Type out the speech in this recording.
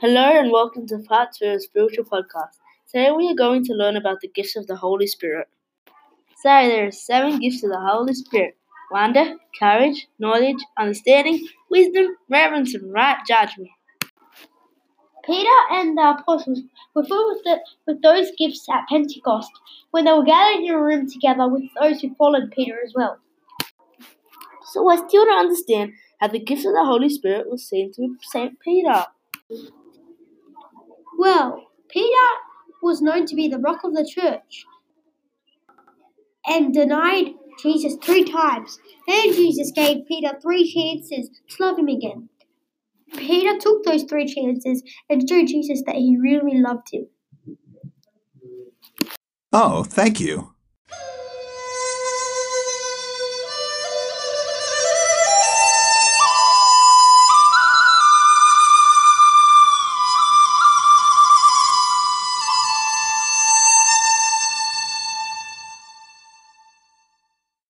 Hello and welcome to part 2 of Spiritual Podcast. Today we are going to learn about the gifts of the Holy Spirit. So there are 7 gifts of the Holy Spirit: wonder, courage, knowledge, understanding, wisdom, reverence, and right judgment. Peter and the apostles were filled with those gifts at Pentecost when they were gathered in a room together with those who followed Peter as well. So I still don't understand how the gifts of the Holy Spirit were seen to St. Peter. Well, Peter was known to be the rock of the church and denied Jesus 3 times. Then Jesus gave Peter 3 chances to love him again. Peter took those 3 chances and showed Jesus that he really loved him. Oh, thank you.